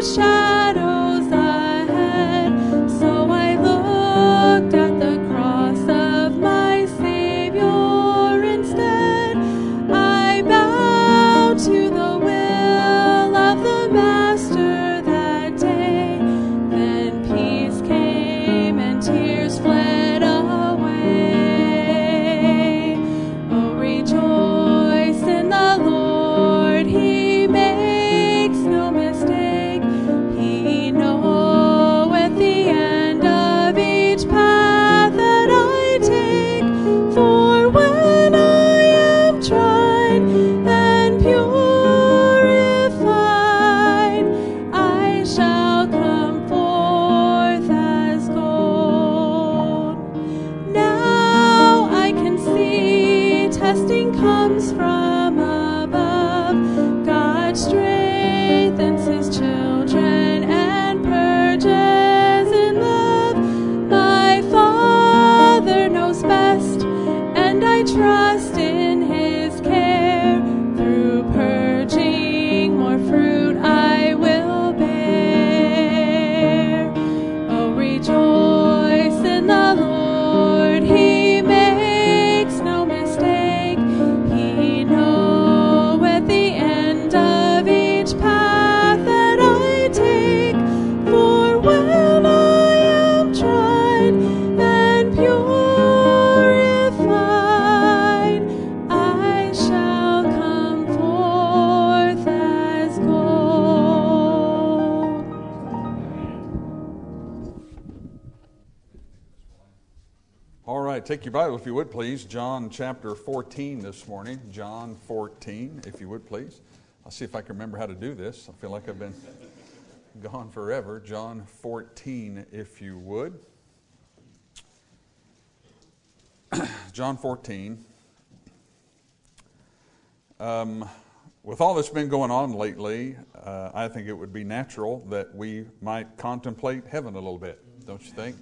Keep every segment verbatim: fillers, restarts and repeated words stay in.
shadows ahead. So I looked at the cross of my Savior instead. I bowed to the will of the Master that day. Then peace came and tears fled away. Oh, rejoice in the Lord, He makes no mistake. He knoweth the end of each path that I take. For when I am tried and purified, I shall come forth as gold. Now I can see testing comes from above. God strengthens His children and purges in love. My Father knows best, and I trust in His care. Through purging, more fruit I will bear. Oh, rejoice in the Lord, He makes no mistake. He knoweth the end of each path that I take. For when I am tried and purified, I shall come forth as gold. All right, take your Bible, if you would, please. John chapter fourteen this morning. John fourteen, if you would, please. I'll see if I can remember how to do this. I feel like I've been gone forever. John fourteen, if you would. John fourteen. Um, with all that's been going on lately, uh, I think it would be natural that we might contemplate heaven a little bit, don't you think?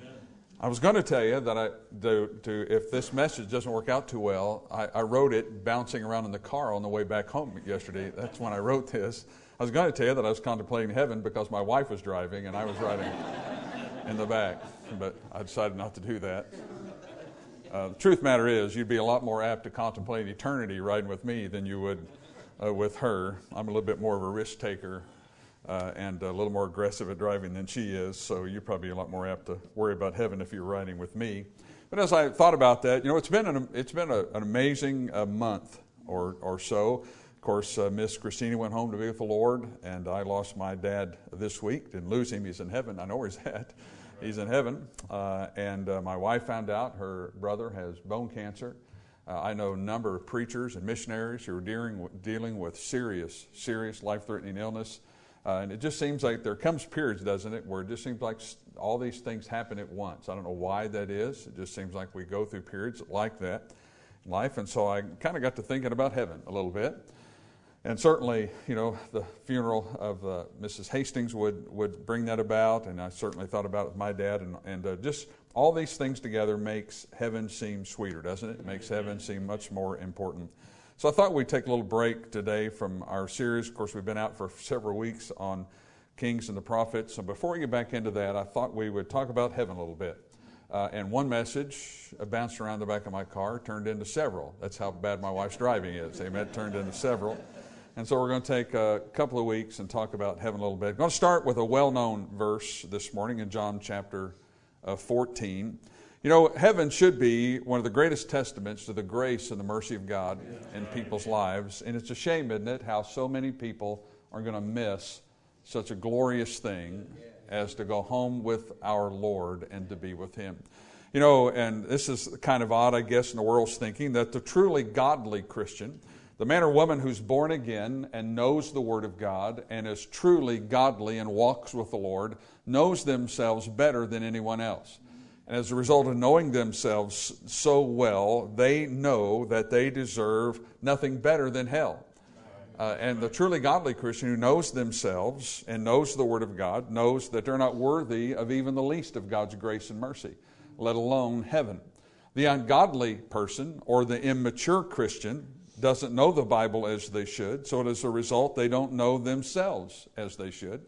I was going to tell you that I, to, to, if this message doesn't work out too well, I, I wrote it bouncing around in the car on the way back home yesterday. That's when I wrote this. I was going to tell you that I was contemplating heaven because my wife was driving and I was riding in the back, but I decided not to do that. Uh, the truth matter is, you'd be a lot more apt to contemplate eternity riding with me than you would uh, with her. I'm a little bit more of a risk taker. Uh, and a little more aggressive at driving than she is, so you're probably a lot more apt to worry about heaven if you're riding with me. But as I thought about that, you know, it's been an it's been a, an amazing uh, month or or so. Of course, uh, Miss Christina went home to be with the Lord, and I lost my dad this week. Didn't lose him; he's in heaven. I know where he's at. He's in heaven. Uh, and uh, my wife found out her brother has bone cancer. Uh, I know a number of preachers and missionaries who are dealing dealing with serious, serious, life-threatening illness. Uh, and it just seems like there comes periods, doesn't it, where it just seems like all these things happen at once. I don't know why that is. It just seems like we go through periods like that in life. And so I kind of got to thinking about heaven a little bit. And certainly, you know, the funeral of uh, Missus Hastings would, would bring that about. And I certainly thought about it with my dad. And, and uh, just all these things together makes heaven seem sweeter, doesn't it? It makes heaven seem much more important. So I thought we'd take a little break today from our series. Of course, we've been out for several weeks on Kings and the Prophets. So before we get back into that, I thought we would talk about heaven a little bit. Uh, and one message bounced around the back of my car, turned into several. That's how bad my wife's driving is. Amen. It turned into several. And so we're going to take a couple of weeks and talk about heaven a little bit. I'm going to start with a well-known verse this morning in John chapter uh, fourteen. You know, heaven should be one of the greatest testaments to the grace and the mercy of God in people's lives. And it's a shame, isn't it, how so many people are going to miss such a glorious thing as to go home with our Lord and to be with Him. You know, and this is kind of odd, I guess, in the world's thinking, that the truly godly Christian, the man or woman who's born again and knows the Word of God and is truly godly and walks with the Lord, knows themselves better than anyone else. And as a result of knowing themselves so well, they know that they deserve nothing better than hell. Uh, and the truly godly Christian who knows themselves and knows the Word of God, knows that they're not worthy of even the least of God's grace and mercy, let alone heaven. The ungodly person or the immature Christian doesn't know the Bible as they should, so as a result, they don't know themselves as they should.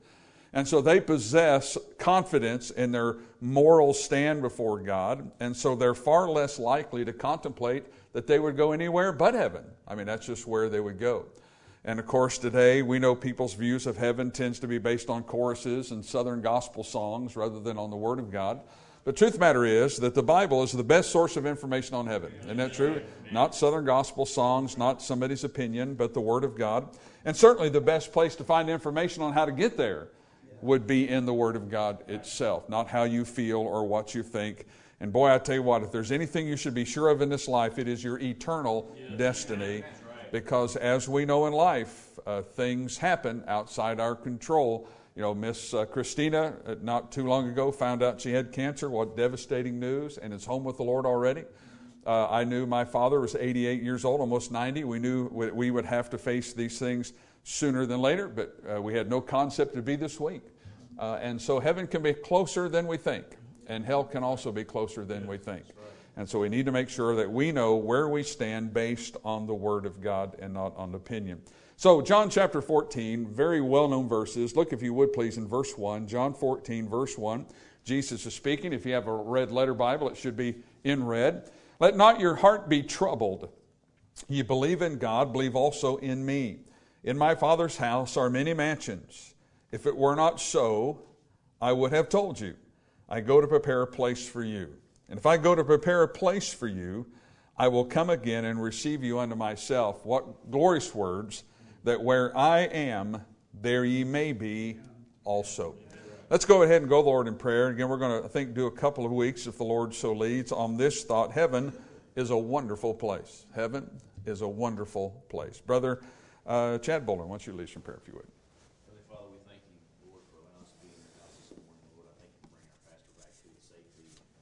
And so they possess confidence in their moral stand before God, and so they're far less likely to contemplate that they would go anywhere but heaven. I mean, that's just where they would go. And of course, today we know people's views of heaven tends to be based on choruses and Southern gospel songs rather than on the Word of God. The truth of the matter is that the Bible is the best source of information on heaven. Isn't that true? Not Southern gospel songs, not somebody's opinion, but the Word of God. And certainly the best place to find information on how to get there would be in the Word of God itself, not how you feel or what you think. And boy, I tell you what, if there's anything you should be sure of in this life, it is your eternal destiny. Because as we know in life, uh, things happen outside our control. You know, Miss uh, Christina, uh, not too long ago, found out she had cancer. What devastating news, and is home with the Lord already. Uh, I knew my father was eighty-eight years old, almost ninety. We knew we would have to face these things sooner than later, but uh, we had no concept to be this week. Uh, and so heaven can be closer than we think, and hell can also be closer than we think. And so we need to make sure that we know where we stand based on the Word of God and not on opinion. So John chapter fourteen, very well-known verses. Look, if you would please, in verse one. John fourteen, verse one. Jesus is speaking. If you have a red letter Bible, it should be in red. Let not your heart be troubled. You believe in God, believe also in me. In my Father's house are many mansions. If it were not so, I would have told you. I go to prepare a place for you. And if I go to prepare a place for you, I will come again and receive you unto myself. What glorious words, that where I am, there ye may be also. Let's go ahead and go, Lord, in prayer. Again, we're going to, I think, do a couple of weeks, if the Lord so leads, on this thought. Heaven is a wonderful place. Heaven is a wonderful place. Brother uh, Chad Bowler, why don't you lead some prayer, if you would. Father, we thank you, Lord, for allowing us to be in your house this morning. Lord, I thank you for bringing our pastor back to us safely.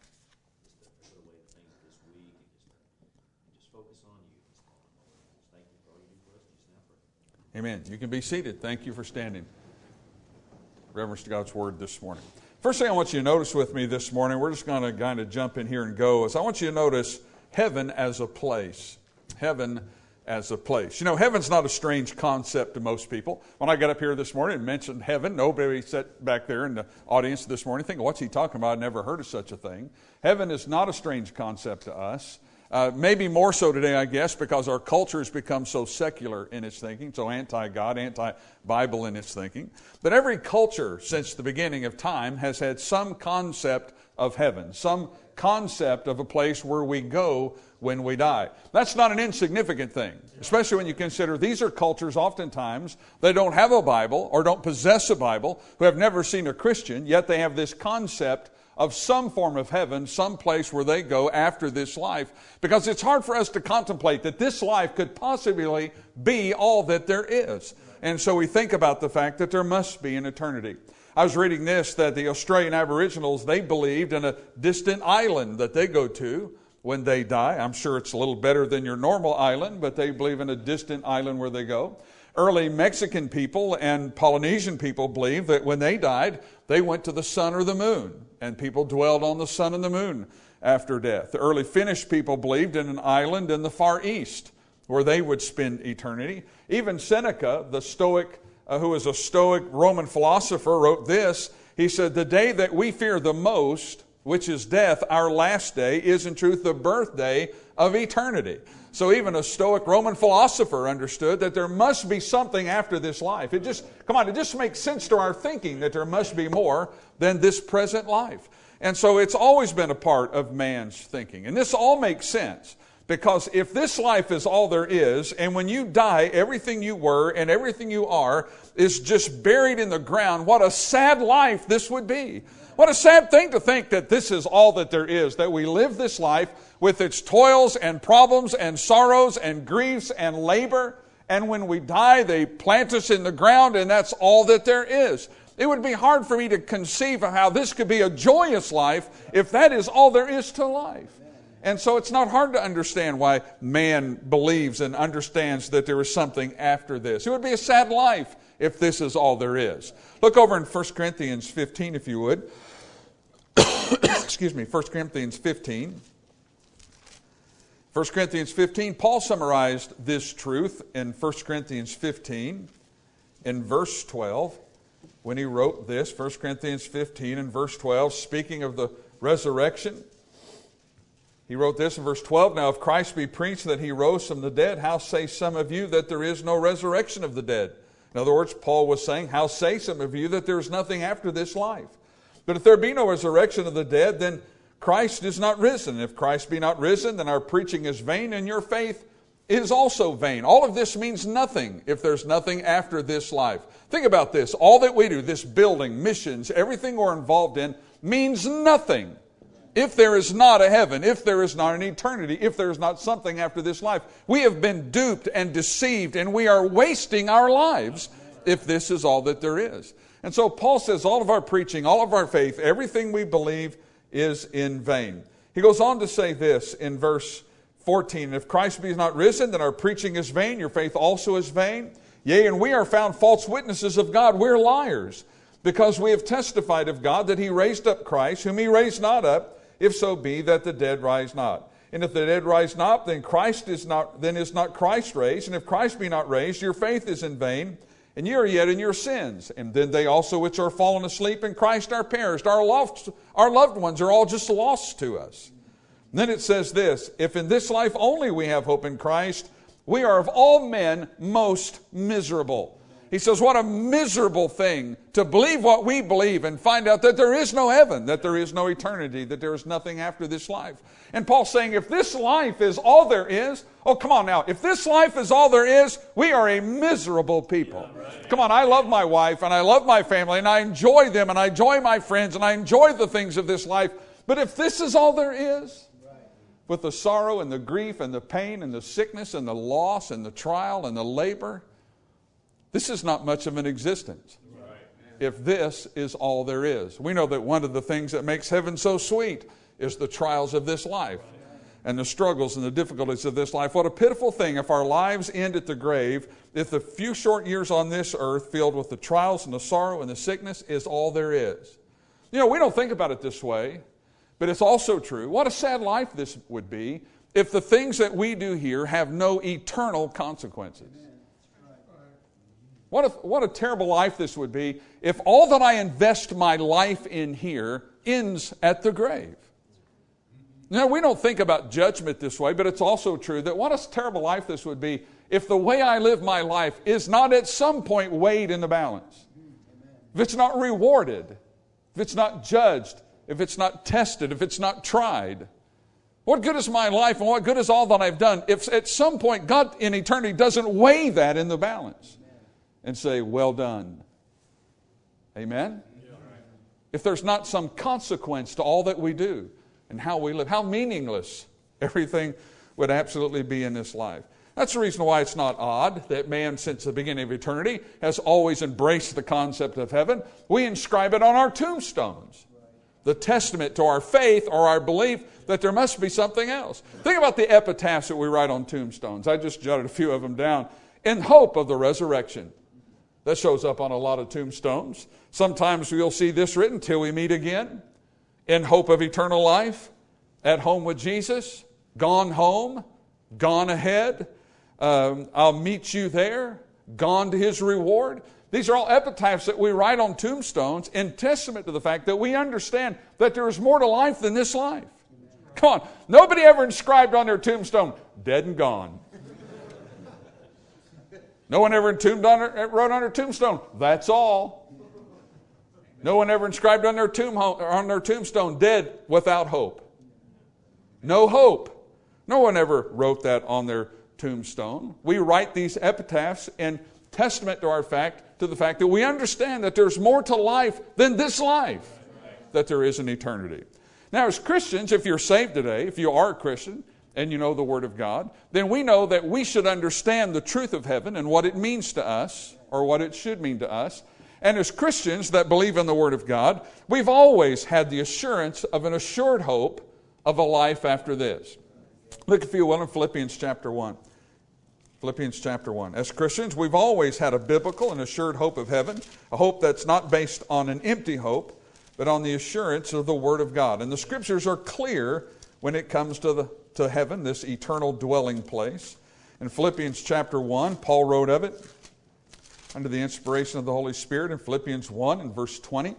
Just to put away the things of this week and just, and just focus on you this morning, Lord. Just thank you for all you do for us. Just now pray. Amen. You can be seated. Thank you for standing. Reverence to God's Word this morning. First thing I want you to notice with me this morning, we're just going to kind of jump in here and go, is I want you to notice heaven as a place. Heaven as a place. You know, heaven's not a strange concept to most people. When I got up here this morning and mentioned heaven, nobody sat back there in the audience this morning thinking, what's he talking about? I never heard of such a thing. Heaven is not a strange concept to us. Uh, maybe more so today, I guess, because our culture has become so secular in its thinking, so anti-God, anti-Bible in its thinking. But every culture since the beginning of time has had some concept of heaven, some concept of a place where we go when we die. That's not an insignificant thing, especially when you consider these are cultures oftentimes they don't have a Bible or don't possess a Bible, who have never seen a Christian, yet they have this concept of some form of heaven, some place where they go after this life, because it's hard for us to contemplate that this life could possibly be all that there is. And so we think about the fact that there must be an eternity. I was reading this, that the Australian Aboriginals, they believed in a distant island that they go to when they die. I'm sure it's a little better than your normal island, but they believe in a distant island where they go. Early Mexican people and Polynesian people believed that when they died, they went to the sun or the moon, and people dwelled on the sun and the moon after death. The early Finnish people believed in an island in the Far East where they would spend eternity. Even Seneca, the Stoic, uh, who was a Stoic Roman philosopher, wrote this. He said, "The day that we fear the most, which is death, our last day, is in truth the birthday of eternity." So even a Stoic Roman philosopher understood that there must be something after this life. It just, come on, it just makes sense to our thinking that there must be more than this present life. And so it's always been a part of man's thinking. And this all makes sense, because if this life is all there is, and when you die, everything you were and everything you are is just buried in the ground, what a sad life this would be. What a sad thing to think that this is all that there is, that we live this life with its toils and problems and sorrows and griefs and labor, and when we die, they plant us in the ground, and that's all that there is. It would be hard for me to conceive of how this could be a joyous life if that is all there is to life. And so it's not hard to understand why man believes and understands that there is something after this. It would be a sad life if this is all there is. Look over in First Corinthians fifteen, if you would. Excuse me, First Corinthians fifteen. First Corinthians fifteen, Paul summarized this truth in First Corinthians fifteen in verse twelve, when he wrote this, First Corinthians fifteen and verse twelve, speaking of the resurrection. He wrote this in verse twelve, "Now if Christ be preached that he rose from the dead, how say some of you that there is no resurrection of the dead?" In other words, Paul was saying, how say some of you that there is nothing after this life? But if there be no resurrection of the dead, then Christ is not risen. If Christ be not risen, then our preaching is vain, and your faith is also vain. All of this means nothing if there's nothing after this life. Think about this. All that we do, this building, missions, everything we're involved in, means nothing if there is not a heaven, if there is not an eternity, if there is not something after this life. We have been duped and deceived, and we are wasting our lives if this is all that there is. And so Paul says all of our preaching, all of our faith, everything we believe is in vain. He goes on to say this in verse fourteen, "If Christ be not risen, then our preaching is vain, your faith also is vain. Yea, and we are found false witnesses of God, we're liars, because we have testified of God that he raised up Christ, whom he raised not up, if so be that the dead rise not. And if the dead rise not, then Christ is not, then is not Christ raised. And if Christ be not raised, your faith is in vain, and ye are yet in your sins. And then they also which are fallen asleep in Christ are perished." Our loved, our loved ones are all just lost to us. And then it says this, "If in this life only we have hope in Christ, we are of all men most miserable." He says, what a miserable thing to believe what we believe and find out that there is no heaven, that there is no eternity, that there is nothing after this life. And Paul's saying, if this life is all there is, oh, come on now, if this life is all there is, we are a miserable people. Yeah, right. Come on, I love my wife and I love my family and I enjoy them and I enjoy my friends and I enjoy the things of this life. But if this is all there is, with the sorrow and the grief and the pain and the sickness and the loss and the trial and the labor, this is not much of an existence. Right. If this is all there is. We know that one of the things that makes heaven so sweet is the trials of this life and the struggles and the difficulties of this life. What a pitiful thing if our lives end at the grave, if the few short years on this earth filled with the trials and the sorrow and the sickness is all there is. You know, we don't think about it this way, but it's also true. What a sad life this would be if the things that we do here have no eternal consequences. What a, what a terrible life this would be if all that I invest my life in here ends at the grave. Now, we don't think about judgment this way, but it's also true that what a terrible life this would be if the way I live my life is not at some point weighed in the balance. If it's not rewarded, if it's not judged, if it's not tested, if it's not tried. What good is my life and what good is all that I've done if at some point God in eternity doesn't weigh that in the balance and say, well done. Amen? Yeah. If there's not some consequence to all that we do and how we live, how meaningless everything would absolutely be in this life. That's the reason why it's not odd that man, since the beginning of eternity, has always embraced the concept of heaven. We inscribe it on our tombstones. The testament to our faith or our belief that there must be something else. Think about the epitaphs that we write on tombstones. I just jotted a few of them down. In hope of the resurrection. That shows up on a lot of tombstones. Sometimes you'll see this written, till we meet again. In hope of eternal life. At home with Jesus. Gone home. Gone ahead. Um, I'll meet you there. Gone to his reward. These are all epitaphs that we write on tombstones in testament to the fact that we understand that there is more to life than this life. Come on. Nobody ever inscribed on their tombstone, dead and gone. No one ever entombed on their, wrote on their tombstone, that's all. No one ever inscribed on their, tomb, on their tombstone, dead without hope. No hope. No one ever wrote that on their tombstone. We write these epitaphs in testament to our fact, to the fact that we understand that there's more to life than this life, that there is an eternity. Now, as Christians, if you're saved today, if you are a Christian, and you know the Word of God, then we know that we should understand the truth of heaven and what it means to us, or what it should mean to us. And as Christians that believe in the Word of God, we've always had the assurance of an assured hope of a life after this. Look, if you will, in Philippians chapter one. Philippians chapter one. As Christians, we've always had a biblical and assured hope of heaven, a hope that's not based on an empty hope, but on the assurance of the Word of God. And the Scriptures are clear when it comes to the to heaven, this eternal dwelling place. In Philippians chapter one, Paul wrote of it. under the inspiration of the Holy Spirit in Philippians one and verse twenty.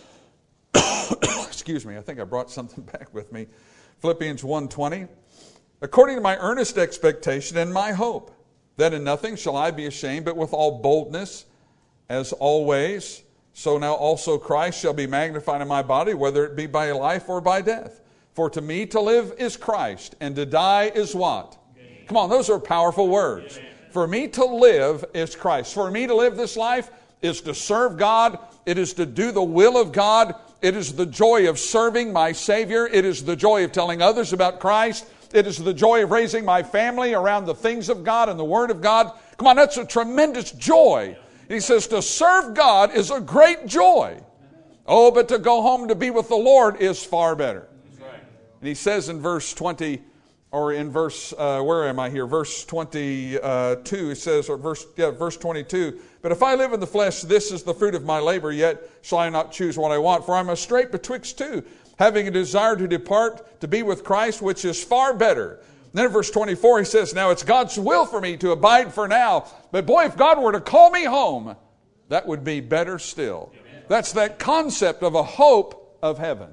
Excuse me, I think I brought something back with me. Philippians one twenty. According to my earnest expectation and my hope, that in nothing shall I be ashamed, but with all boldness, as always, so now also Christ shall be magnified in my body, whether it be by life or by death. For to me to live is Christ, and to die is what? Gain. Come on, those are powerful words. Amen. For me to live is Christ. For me to live this life is to serve God. It is to do the will of God. It is the joy of serving my Savior. It is the joy of telling others about Christ. It is the joy of raising my family around the things of God and the Word of God. Come on, that's a tremendous joy. He says to serve God is a great joy. Oh, but to go home to be with the Lord is far better. And he says in verse twenty, or in verse, uh, where am I here? Verse twenty-two, he says, or verse, yeah, verse twenty-two, but if I live in the flesh, this is the fruit of my labor, yet shall I not choose what I want, for I am a strait betwixt two, having a desire to depart to be with Christ, which is far better. And then in verse twenty-four, he says, now it's God's will for me to abide for now, but boy, if God were to call me home, that would be better still. Amen. That's that concept of a hope of heaven.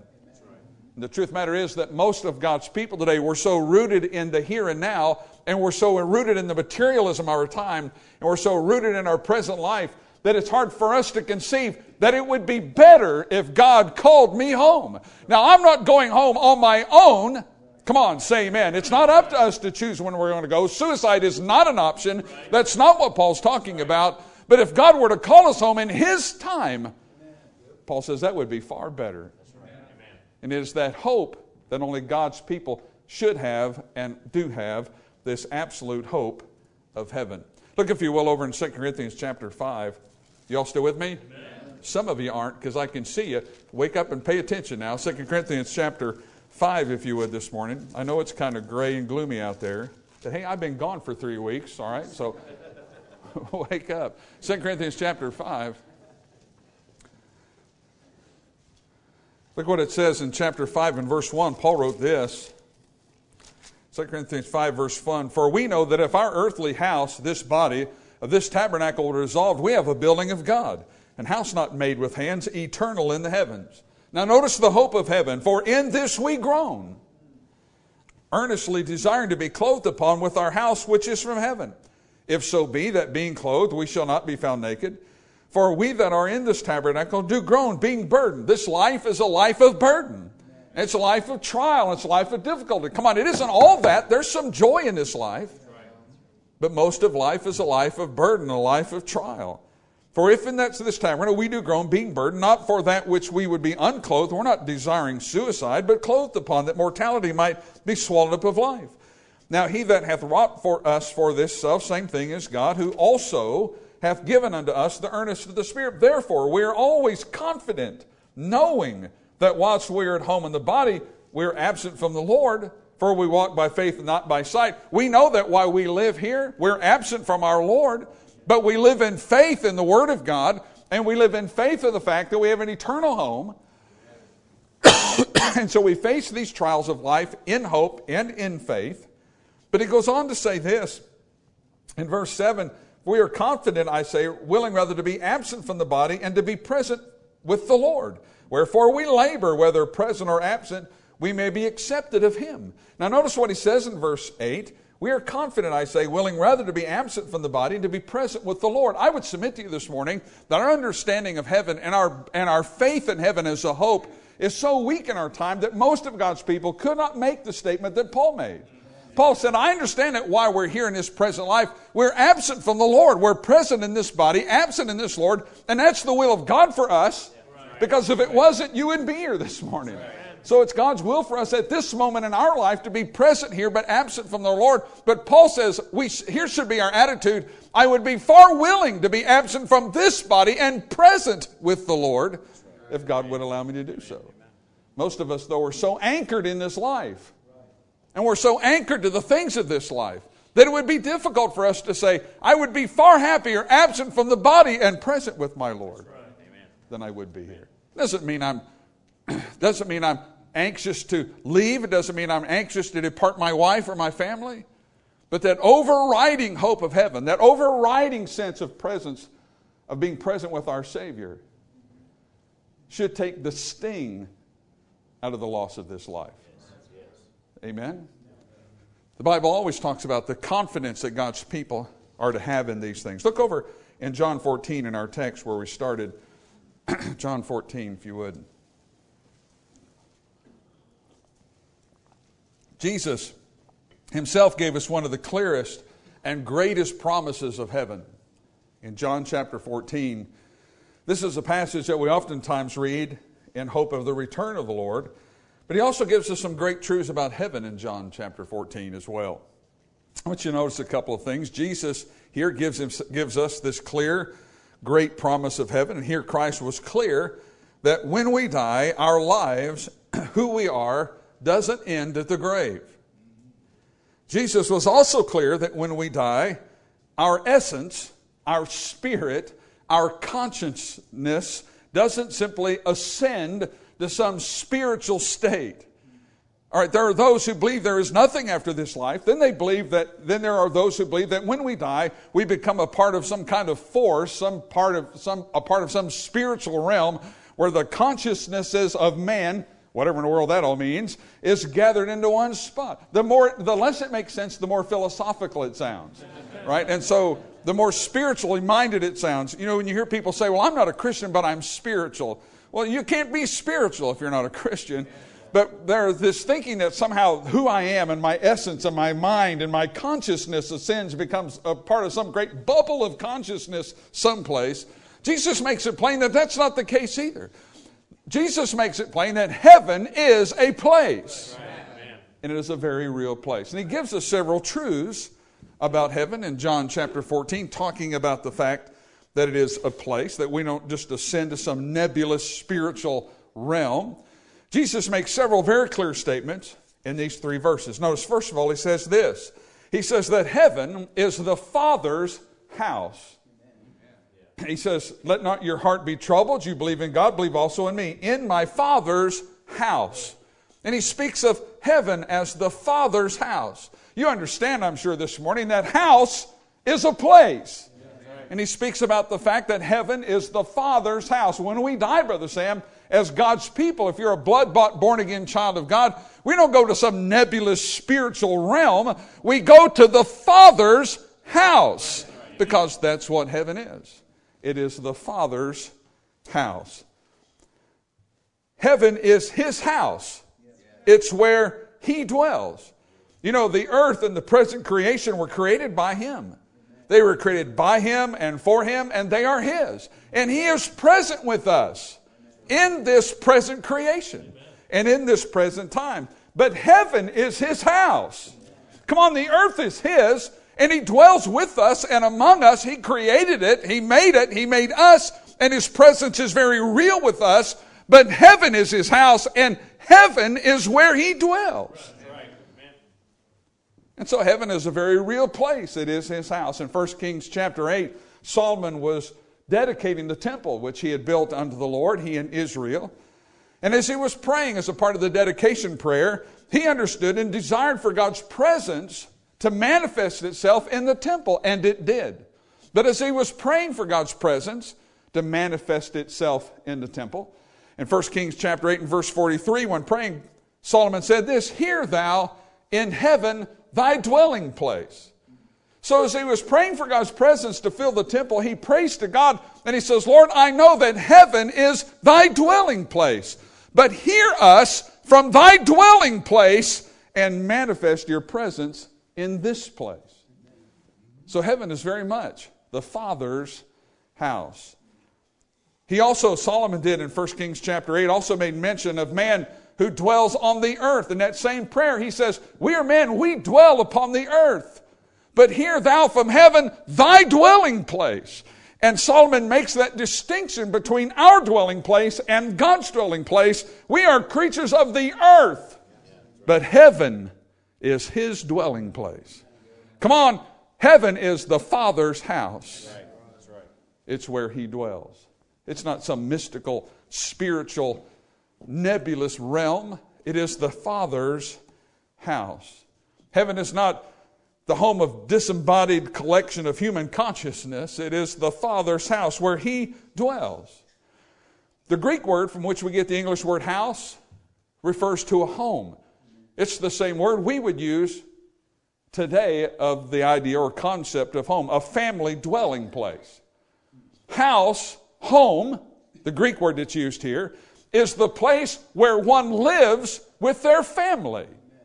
The truth of the matter is that most of God's people today were so rooted in the here and now, and we're so rooted in the materialism of our time, and we're so rooted in our present life, that it's hard for us to conceive that it would be better if God called me home. Now, I'm not going home on my own. Come on, say amen. It's not up to us to choose when we're going to go. Suicide is not an option. That's not what Paul's talking about. But if God were to call us home in His time, Paul says that would be far better. And it is that hope that only God's people should have and do have, this absolute hope of heaven. Look, if you will, over in Second Corinthians chapter five. You all still with me? Amen. Some of you aren't, because I can see you. Wake up and pay attention now. Second Corinthians chapter five, if you would, this morning. I know it's kind of gray and gloomy out there. But hey, I've been gone for three weeks, all right? So wake up. Second Corinthians chapter five. Look what it says in chapter five and verse one. Paul wrote this. Second Corinthians five verse one. For we know that if our earthly house, this body of this tabernacle were dissolved, we have a building of God, an house not made with hands, eternal in the heavens. Now notice the hope of heaven. For in this we groan, earnestly desiring to be clothed upon with our house which is from heaven. If so be that being clothed we shall not be found naked. For we that are in this tabernacle do groan, being burdened. This life is a life of burden. It's a life of trial. It's a life of difficulty. Come on, it isn't all that. There's some joy in this life. But most of life is a life of burden, a life of trial. For if in that, this tabernacle we do groan, being burdened, not for that which we would be unclothed, we're not desiring suicide, but clothed upon, that mortality might be swallowed up of life. Now he that hath wrought for us for this self same thing is God, who also hath given unto us the earnest of the Spirit. Therefore, we are always confident, knowing that whilst we are at home in the body, we are absent from the Lord, for we walk by faith and not by sight. We know that while we live here, we're absent from our Lord, but we live in faith in the Word of God, and we live in faith of the fact that we have an eternal home. And so we face these trials of life in hope and in faith. But he goes on to say this in verse seven, we are confident, I say, willing rather to be absent from the body and to be present with the Lord. Wherefore we labor, whether present or absent, we may be accepted of Him. Now notice what he says in verse eight. We are confident, I say, willing rather to be absent from the body and to be present with the Lord. I would submit to you this morning that our understanding of heaven and our, and our faith in heaven as a hope is so weak in our time that most of God's people could not make the statement that Paul made. Paul said, I understand that while we're here in this present life, we're absent from the Lord. We're present in this body, absent in this Lord, and that's the will of God for us, because if it wasn't, you wouldn't be here this morning. So it's God's will for us at this moment in our life to be present here, but absent from the Lord. But Paul says, we, here should be our attitude. I would be far willing to be absent from this body and present with the Lord, if God would allow me to do so. Most of us, though, are so anchored in this life, and we're so anchored to the things of this life, that it would be difficult for us to say, I would be far happier absent from the body and present with my Lord than I would be here. Doesn't mean I'm doesn't mean I'm anxious to leave. It doesn't mean I'm anxious to depart my wife or my family. But that overriding hope of heaven, that overriding sense of presence of being present with our Savior should take the sting out of the loss of this life. Amen? The Bible always talks about the confidence that God's people are to have in these things. Look over in John fourteen in our text where we started. John fourteen, if you would. Jesus himself gave us one of the clearest and greatest promises of heaven. In John chapter fourteen, this is a passage that we oftentimes read in hope of the return of the Lord. But he also gives us some great truths about heaven in John chapter fourteen as well. I want you to notice a couple of things. Jesus here gives, him, gives us this clear, great promise of heaven. And here Christ was clear that when we die, our lives, who we are, doesn't end at the grave. Jesus was also clear that when we die, our essence, our spirit, our consciousness doesn't simply ascend to some spiritual state. All right, there are those who believe there is nothing after this life. Then they believe that, then there are those who believe that when we die, we become a part of some kind of force, some part of some, a part of some spiritual realm where the consciousnesses of man, whatever in the world that all means, is gathered into one spot. The more, the less it makes sense, the more philosophical it sounds, right? And so the more spiritually minded it sounds. You know, when you hear people say, well, I'm not a Christian, but I'm spiritual. Well, you can't be spiritual if you're not a Christian. But there's this thinking that somehow who I am and my essence and my mind and my consciousness of sins becomes a part of some great bubble of consciousness someplace. Jesus makes it plain that that's not the case either. Jesus makes it plain that heaven is a place. And it is a very real place. And he gives us several truths about heaven in John chapter fourteen, talking about the fact that it is a place, that we don't just ascend to some nebulous spiritual realm. Jesus makes several very clear statements in these three verses. Notice, first of all, he says this. He says that heaven is the Father's house. He says, let not your heart be troubled. You believe in God, believe also in me. In my Father's house. And he speaks of heaven as the Father's house. You understand, I'm sure, this morning that house is a place. And he speaks about the fact that heaven is the Father's house. When we die, Brother Sam, as God's people, if you're a blood-bought, born-again child of God, we don't go to some nebulous spiritual realm. We go to the Father's house, because that's what heaven is. It is the Father's house. Heaven is His house. It's where He dwells. You know, the earth and the present creation were created by Him. They were created by Him and for Him, and they are His. And He is present with us in this present creation and in this present time. But heaven is His house. Come on, the earth is His, and He dwells with us and among us. He created it. He made it. He made us, and His presence is very real with us. But heaven is His house, and heaven is where He dwells. And so heaven is a very real place. It is His house. In First Kings chapter eight, Solomon was dedicating the temple which he had built unto the Lord, he and Israel. And as he was praying as a part of the dedication prayer, he understood and desired for God's presence to manifest itself in the temple, and it did. But as he was praying for God's presence to manifest itself in the temple, in First Kings chapter eight and verse forty-three, when praying, Solomon said this, "Hear thou in heaven thy dwelling place." So as he was praying for God's presence to fill the temple, he prays to God and he says, "Lord, I know that heaven is thy dwelling place, but hear us from thy dwelling place and manifest your presence in this place." So heaven is very much the Father's house. He also, Solomon did in First Kings chapter eight, also made mention of man who dwells on the earth. In that same prayer, he says, we are men, we dwell upon the earth. But hear thou from heaven thy dwelling place. And Solomon makes that distinction between our dwelling place and God's dwelling place. We are creatures of the earth, but heaven is His dwelling place. Come on, heaven is the Father's house. It's where He dwells. It's not some mystical, spiritual, nebulous realm. It is the Father's house. Heaven is not the home of disembodied collection of human consciousness. It is the Father's house where He dwells. The Greek word from which we get the English word house refers to a home. It's the same word we would use today of the idea or concept of home, a family dwelling place. House, home, the Greek word that's used here, is the place where one lives with their family.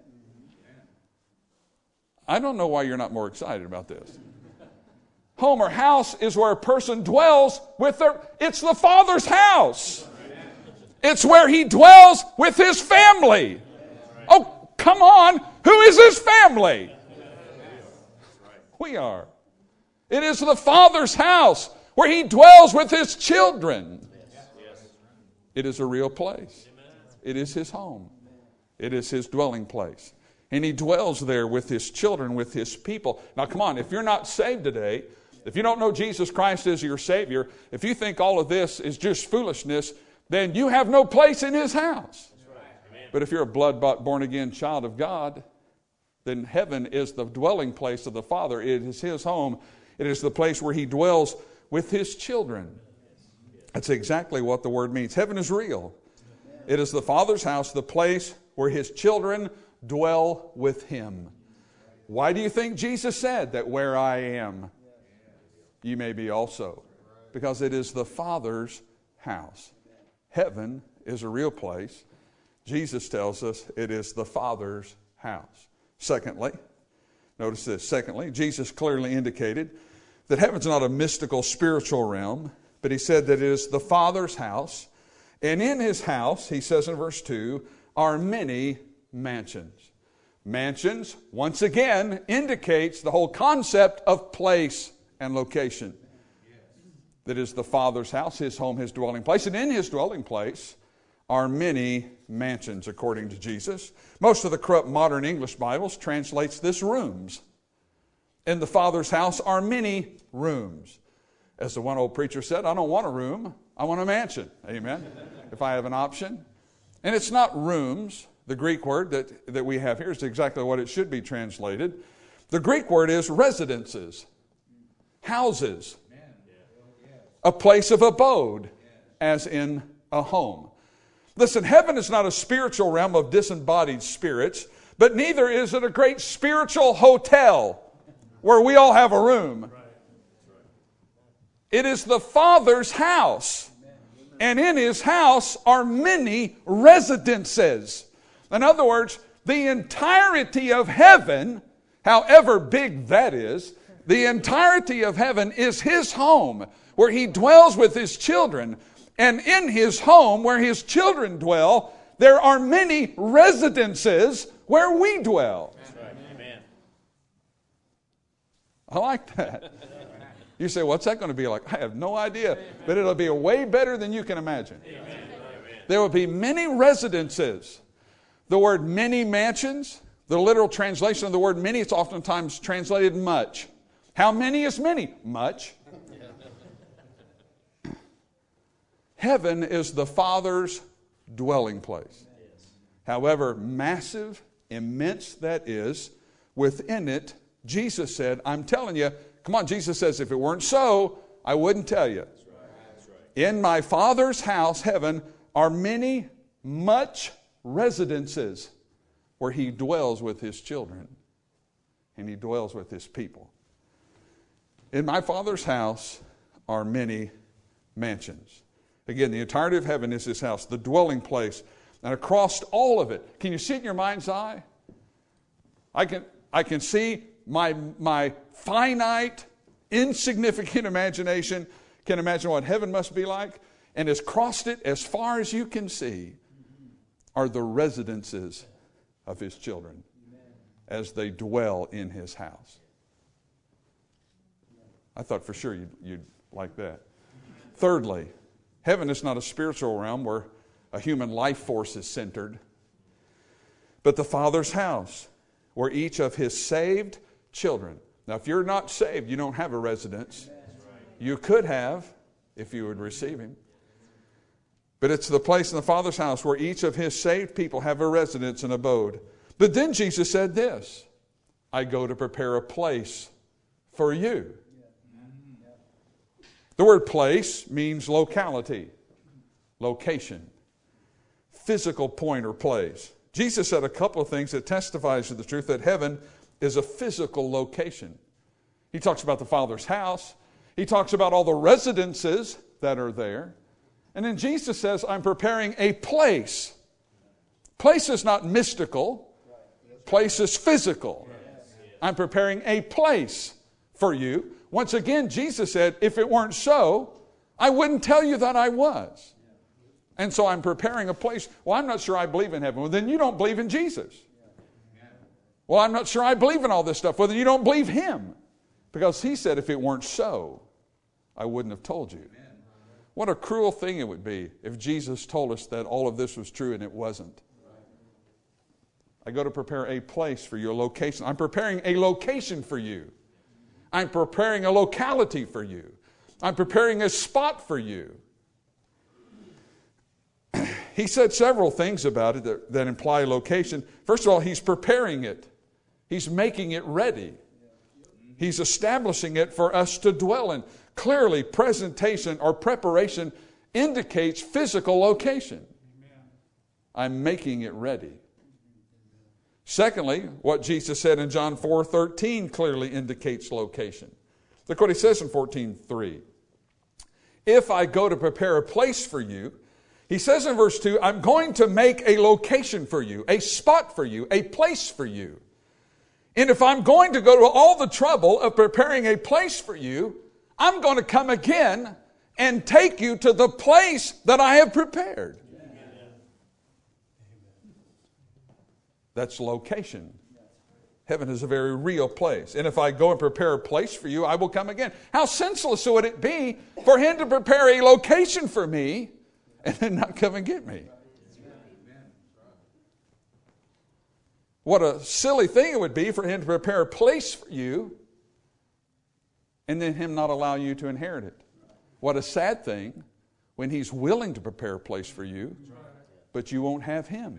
I don't know why you're not more excited about this. Home or house is where a person dwells with their... It's the Father's house. It's where He dwells with His family. Oh, come on. Who is His family? We are. It is the Father's house where He dwells with His children. It is a real place. It is His home. It is His dwelling place. And He dwells there with His children, with His people. Now come on, if you're not saved today, if you don't know Jesus Christ as your Savior, if you think all of this is just foolishness, then you have no place in His house. But if you're a blood-bought, born-again child of God, then heaven is the dwelling place of the Father. It is His home. It is the place where He dwells with His children. That's exactly what the word means. Heaven is real. It is the Father's house, the place where His children dwell with Him. Why do you think Jesus said that where I am, you may be also? Because it is the Father's house. Heaven is a real place. Jesus tells us it is the Father's house. Secondly, notice this. Secondly, Jesus clearly indicated that heaven's not a mystical spiritual realm, but He said that it is the Father's house. And in His house, He says in verse two, are many mansions. Mansions, once again, indicates the whole concept of place and location. That is the Father's house, His home, His dwelling place. And in His dwelling place are many mansions, according to Jesus. Most of the corrupt modern English Bibles translates this rooms. In the Father's house are many rooms. As the one old preacher said, I don't want a room, I want a mansion. Amen. If I have an option. And it's not rooms. The Greek word that, that we have here is exactly what it should be translated. The Greek word is residences, houses, a place of abode, as in a home. Listen, heaven is not a spiritual realm of disembodied spirits, but neither is it a great spiritual hotel where we all have a room. It is the Father's house, and in His house are many residences. In other words, the entirety of heaven, however big that is, the entirety of heaven is His home, where He dwells with His children. And in His home, where His children dwell, there are many residences where we dwell. Amen. I like that. You say, what's that going to be like? I have no idea, but it'll be way better than you can imagine. Amen. There will be many residences. The word many mansions, the literal translation of the word many, it's oftentimes translated much. How many is many? Much. Heaven is the Father's dwelling place. However massive, immense that is, within it, Jesus said, I'm telling you, come on, Jesus says, if it weren't so, I wouldn't tell you. That's right. That's right. In my Father's house, heaven, are many, much residences where He dwells with His children and He dwells with His people. In my Father's house are many mansions. Again, the entirety of heaven is His house, the dwelling place. And across all of it, can you see it in your mind's eye? I can, I can see my, my finite, insignificant imagination can imagine what heaven must be like. And has crossed it as far as you can see are the residences of His children as they dwell in His house. I thought for sure you'd, you'd like that. Thirdly, heaven is not a spiritual realm where a human life force is centered, but the Father's house where each of His saved children. Now, if you're not saved, you don't have a residence. You could have if you would receive Him. But it's the place in the Father's house where each of His saved people have a residence and abode. But then Jesus said this, I go to prepare a place for you. The word place means locality, location, physical point or place. Jesus said a couple of things that testifies to the truth that heaven is a physical location. He talks about the Father's house. He talks about all the residences that are there. And then Jesus says, I'm preparing a place. Place is not mystical. Place is physical. I'm preparing a place for you. Once again, Jesus said, if it weren't so, I wouldn't tell you that I was. And so I'm preparing a place. Well, I'm not sure I believe in heaven. Well, then you don't believe in Jesus. Well, I'm not sure I believe in all this stuff. Well, then you don't believe Him. Because He said, if it weren't so, I wouldn't have told you. What a cruel thing it would be if Jesus told us that all of this was true and it wasn't. I go to prepare a place for you, a location. I'm preparing a location for you. I'm preparing a locality for you. I'm preparing a spot for you. He said several things about it that, that imply location. First of all, He's preparing it. He's making it ready. He's establishing it for us to dwell in. Clearly, presentation or preparation indicates physical location. I'm making it ready. Secondly, what Jesus said in John four thirteen clearly indicates location. Look what He says in fourteen three. If I go to prepare a place for you, He says in verse two, I'm going to make a location for you, a spot for you, a place for you. And if I'm going to go to all the trouble of preparing a place for you, I'm going to come again and take you to the place that I have prepared. That's location. Heaven is a very real place. And if I go and prepare a place for you, I will come again. How senseless would it be for Him to prepare a location for me and then not come and get me? What a silly thing it would be for Him to prepare a place for you and then Him not allow you to inherit it. What a sad thing when He's willing to prepare a place for you, but you won't have Him.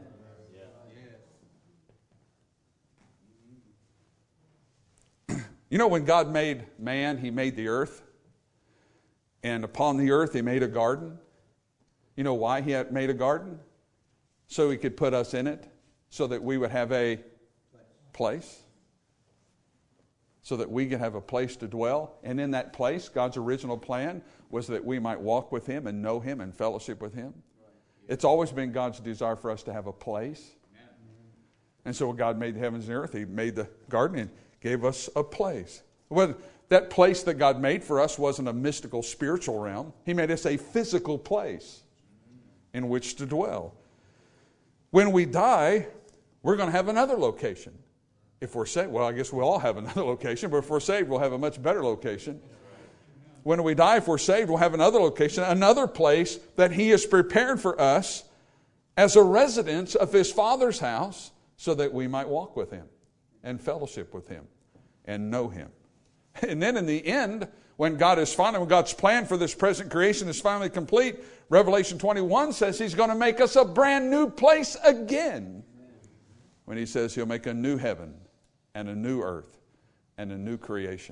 You know, when God made man, He made the earth. And upon the earth, He made a garden. You know why He had made a garden? So He could put us in it, so that we would have a place. So that we could have a place to dwell. And in that place, God's original plan was that we might walk with Him and know Him and fellowship with Him. It's always been God's desire for us to have a place. And so when God made the heavens and the earth, He made the garden and gave us a place. Well, that place that God made for us wasn't a mystical spiritual realm. He made us a physical place in which to dwell. When we die, we're going to have another location. If we're saved, well, I guess we'll all have another location, but if we're saved, we'll have a much better location. When we die, if we're saved, we'll have another location, another place that He has prepared for us as a residence of His Father's house so that we might walk with Him and fellowship with Him and know Him. And then in the end, when God is finally, when God's plan for this present creation is finally complete, Revelation twenty-one says He's going to make us a brand new place again. When He says He'll make a new heaven and a new earth and a new creation.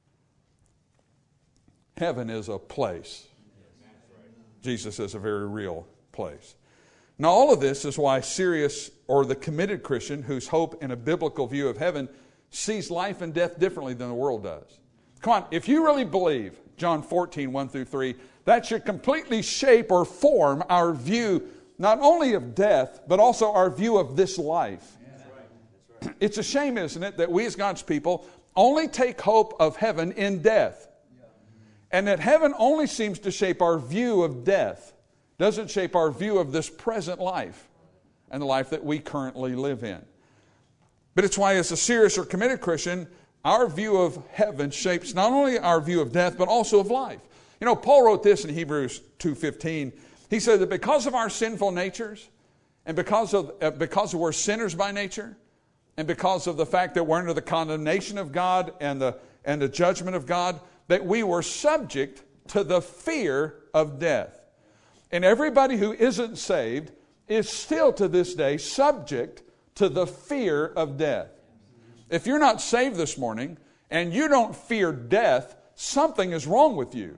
Heaven is a place. Jesus is a very real place. Now all of this is why serious or the committed Christian whose hope in a biblical view of heaven sees life and death differently than the world does. Come on, if you really believe, John fourteen, one through three, that should completely shape or form our view not only of death, but also our view of this life. Yeah, that's right. That's right. It's a shame, isn't it, that we as God's people only take hope of heaven in death. Yeah. And that heaven only seems to shape our view of death. Doesn't shape our view of this present life and the life that we currently live in. But it's why as a serious or committed Christian, our view of heaven shapes not only our view of death, but also of life. You know, Paul wrote this in Hebrews two fifteen. He said that because of our sinful natures, and because of uh, because we're sinners by nature, and because of the fact that we're under the condemnation of God and the and the judgment of God, that we were subject to the fear of death. And everybody who isn't saved is still to this day subject to the fear of death. If you're not saved this morning and you don't fear death, something is wrong with you.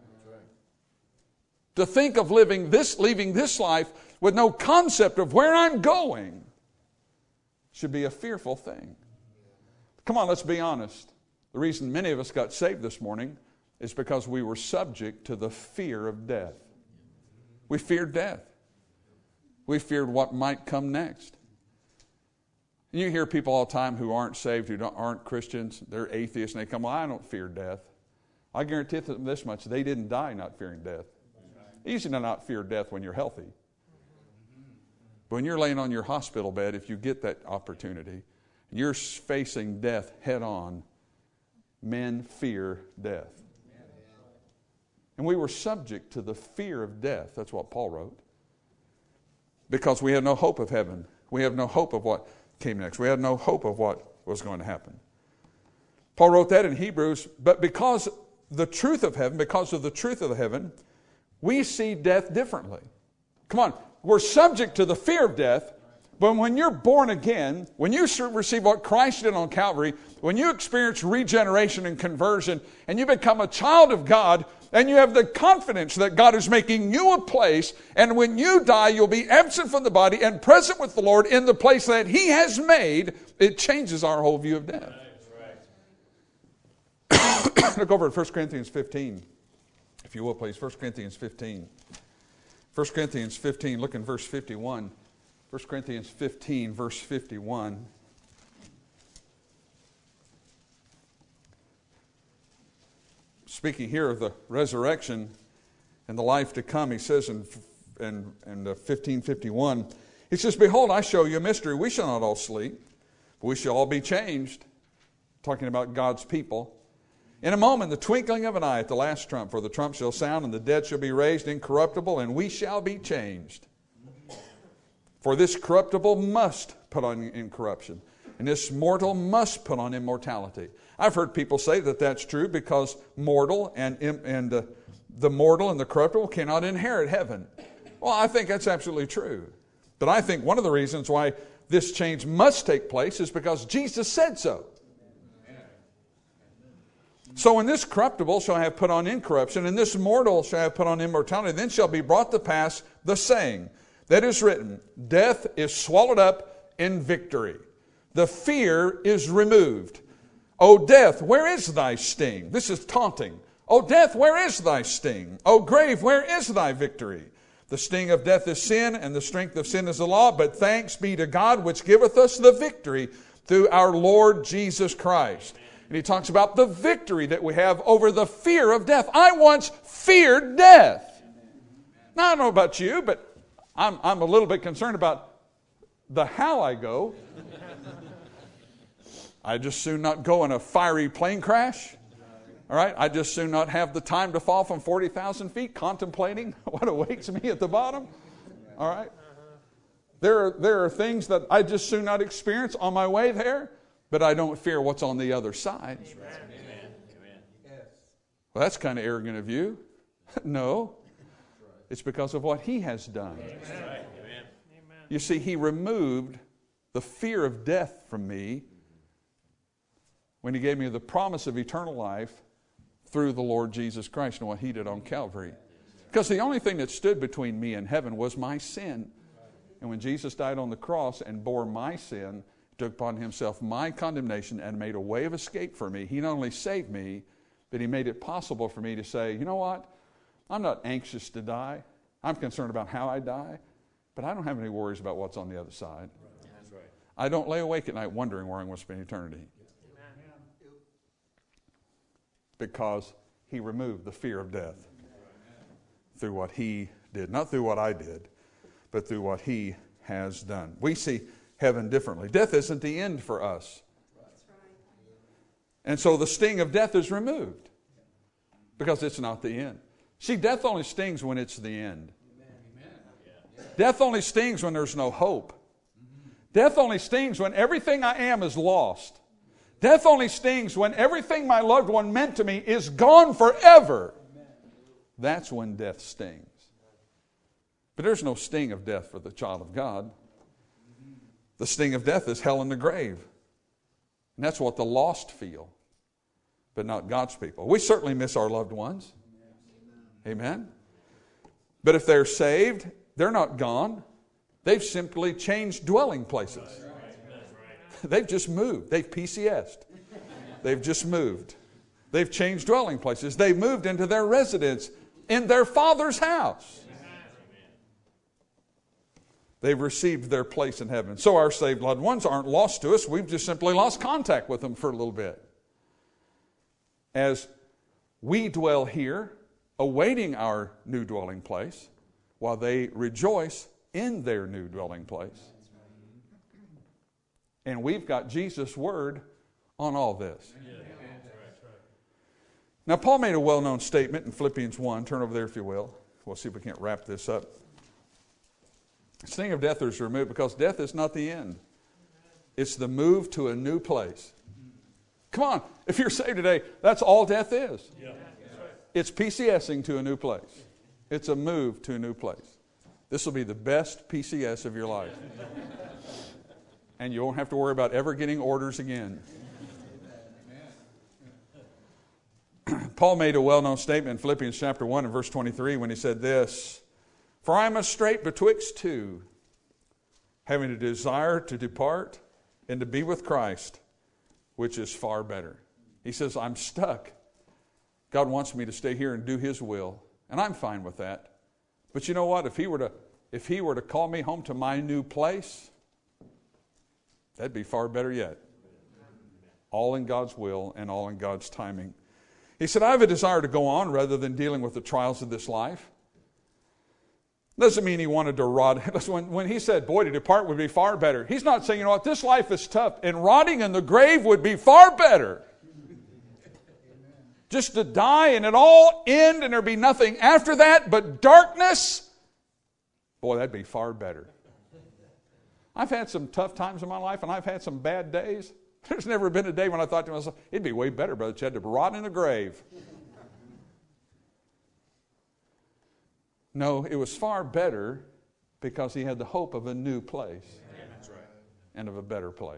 To think of living this, leaving this life with no concept of where I'm going should be a fearful thing. Come on, let's be honest. The reason many of us got saved this morning is because we were subject to the fear of death. We feared death. We feared what might come next. And you hear people all the time who aren't saved, who don't, aren't Christians, they're atheists, and they come, well, I don't fear death. I guarantee them this much, they didn't die not fearing death. Easy to not fear death when you're healthy. But when you're laying on your hospital bed, if you get that opportunity, and you're facing death head on, men fear death. And we were subject to the fear of death. That's what Paul wrote. Because we had no hope of heaven. We have no hope of what came next. We had no hope of what was going to happen. Paul wrote that in Hebrews, but because the truth of heaven, because of the truth of the heaven, we see death differently. Come on, we're subject to the fear of death, but when you're born again, when you receive what Christ did on Calvary, when you experience regeneration and conversion, and you become a child of God, and you have the confidence that God is making you a place, and when you die, you'll be absent from the body and present with the Lord in the place that He has made, it changes our whole view of death. Look over at First Corinthians fifteen. If you will, please. First Corinthians fifteen. First Corinthians fifteen, look in verse fifty-one. First Corinthians fifteen, verse fifty-one. Speaking here of the resurrection and the life to come, he says in, in, in fifteen fifty-one, he says, behold, I show you a mystery. We shall not all sleep, but we shall all be changed. Talking about God's people. In a moment, the twinkling of an eye at the last trump, for the trump shall sound, and the dead shall be raised incorruptible, and we shall be changed. For this corruptible must put on incorruption, and this mortal must put on immortality. I've heard people say that that's true because mortal and, and uh, the mortal and the corruptible cannot inherit heaven. Well, I think that's absolutely true. But I think one of the reasons why this change must take place is because Jesus said so. So when this corruptible shall have put on incorruption, and this mortal shall have put on immortality, then shall be brought to pass the saying that is written, death is swallowed up in victory. The fear is removed. O death, where is thy sting? This is taunting. O death, where is thy sting? O grave, where is thy victory? The sting of death is sin, and the strength of sin is the law, but thanks be to God which giveth us the victory through our Lord Jesus Christ. And he talks about the victory that we have over the fear of death. I once feared death. Now, I don't know about you, but I'm, I'm a little bit concerned about the how I go. I just soon not go in a fiery plane crash. All right, I just soon not have the time to fall from forty thousand feet contemplating what awaits me at the bottom. All right. There are, there are things that I just soon not experience on my way there. But I don't fear what's on the other side. Amen. Amen. Well, that's kind of arrogant of you. No. It's because of what He has done. Amen. You see, He removed the fear of death from me when He gave me the promise of eternal life through the Lord Jesus Christ and what He did on Calvary. Because the only thing that stood between me and heaven was my sin. And when Jesus died on the cross and bore my sin, took upon Himself my condemnation and made a way of escape for me, He not only saved me, but He made it possible for me to say, you know what? I'm not anxious to die. I'm concerned about how I die, but I don't have any worries about what's on the other side. That's right. I don't lay awake at night wondering where I'm going to spend eternity. Because He removed the fear of death through what He did. Not through what I did, but through what He has done. We see heaven differently. Death isn't the end for us. And so the sting of death is removed because it's not the end. See, death only stings when it's the end. Death only stings when there's no hope. Death only stings when everything I am is lost. Death only stings when everything my loved one meant to me is gone forever. That's when death stings. But there's no sting of death for the child of God. The sting of death is hell in the grave. And that's what the lost feel, but not God's people. We certainly miss our loved ones. Amen. But if they're saved, they're not gone. They've simply changed dwelling places. They've just moved. They've P C S'd. They've just moved. They've changed dwelling places. They've moved into their residence in their Father's house. They've received their place in heaven. So our saved loved ones aren't lost to us. We've just simply lost contact with them for a little bit. As we dwell here, awaiting our new dwelling place, while they rejoice in their new dwelling place. And we've got Jesus' word on all this. Now, Paul made a well-known statement in Philippians one. Turn over there if you will. We'll see if we can't wrap this up. The sting of death is removed because death is not the end. It's the move to a new place. Come on, if you're saved today, that's all death is. Yeah. It's PCSing to a new place. It's a move to a new place. This will be the best P C S of your life. And you won't have to worry about ever getting orders again. Paul made a well-known statement in Philippians chapter one and verse twenty-three when he said this, "For I am a strait betwixt two, having a desire to depart and to be with Christ, which is far better." He says, I'm stuck. God wants me to stay here and do His will, and I'm fine with that. But you know what? If He were to, if He were to call me home to my new place, that'd be far better yet. All in God's will and all in God's timing. He said, I have a desire to go on rather than dealing with the trials of this life. Doesn't mean he wanted to rot. When, when he said, boy, to depart would be far better, he's not saying, you know what, this life is tough, and rotting in the grave would be far better. Just to die and it all end and there be nothing after that but darkness, boy, that'd be far better. I've had some tough times in my life, and I've had some bad days. There's never been a day when I thought to myself, it'd be way better, brother Chad, to rot in the grave. No, it was far better because he had the hope of a new place. That's right. And of a better place.